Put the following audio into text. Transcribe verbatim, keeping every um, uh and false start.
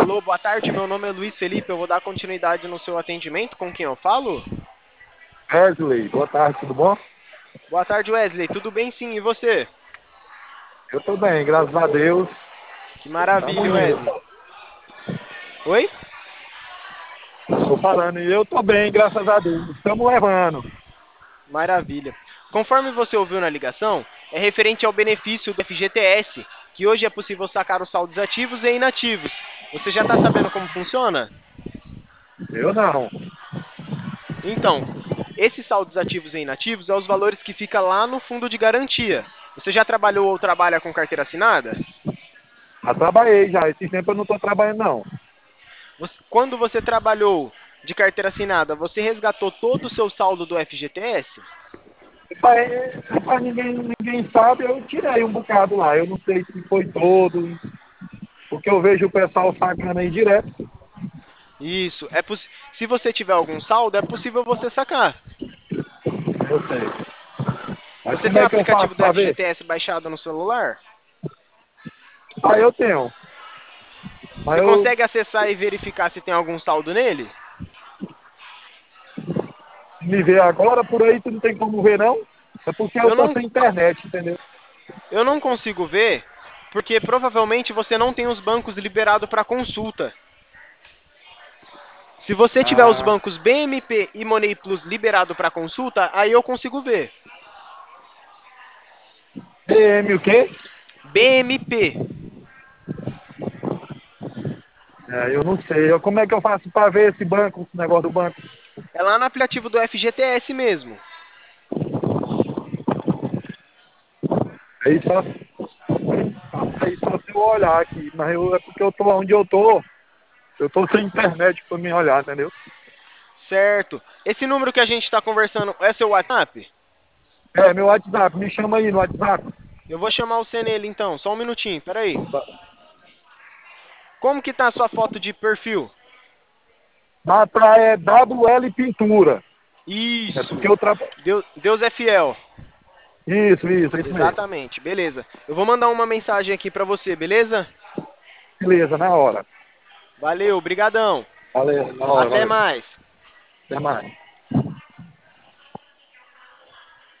Alô, boa tarde, meu nome é Luiz Felipe, eu vou dar continuidade no seu atendimento, com quem eu falo? Wesley, boa tarde, tudo bom? Boa tarde, Wesley, tudo bem sim, e você? Eu tô bem, graças a Deus. Que Tamo maravilha, indo. Wesley. Oi? Tô falando, e eu tô bem, graças a Deus. Estamos levando. Maravilha. Conforme você ouviu na ligação, é referente ao benefício do F G T S, que hoje é possível sacar os saldos ativos e inativos. Você já está sabendo como funciona? Eu não. Então, esses saldos ativos e inativos são os valores que fica lá no fundo de garantia. Você já trabalhou ou trabalha com carteira assinada? Já trabalhei já, esse tempo eu não tô trabalhando não. Você- quando você trabalhou de carteira assinada, você resgatou todo o seu saldo do F G T S? Rapaz, rapaz, ninguém, ninguém sabe, eu tirei um bocado lá. Eu não sei se foi todo, porque eu vejo o pessoal sacando aí direto. Isso. É possi- Se você tiver algum saldo, é possível você sacar. Eu sei. Mas Você como tem o é que eu aplicativo faço do pra ver? F G T S baixado no celular? Ah, eu tenho. Mas Você eu consegue acessar e verificar se tem algum saldo nele? me ver agora, por aí tu não tem como ver não. É porque eu Eu tô não, sem internet, entendeu? eu não consigo ver, porque provavelmente você não tem os bancos liberados para consulta. Se você tiver os Ah, bancos B M P e Money Plus liberado para consulta, aí eu consigo ver. B M o quê? B M P. É, eu não sei. Eu, como é que eu faço para ver esse banco, esse negócio do banco? É lá no aplicativo do F G T S mesmo. Aí só, aí só se eu olhar aqui. Mas eu, é porque eu tô onde eu tô. Eu tô sem internet para me olhar, entendeu? Certo. Esse número que a gente está conversando é seu WhatsApp? É, meu WhatsApp. Me chama aí no WhatsApp. Eu vou chamar você nele então, só um minutinho, peraí. Como que tá a sua foto de perfil? Na praia é W L Pintura. É porque Isso. eu trabalho. Deus, Deus é fiel. Isso, isso, é isso mesmo. Exatamente, beleza. Eu vou mandar uma mensagem aqui pra você, beleza? Beleza, na hora. Valeu, brigadão. Valeu, na hora, Até valeu. mais. Até mais.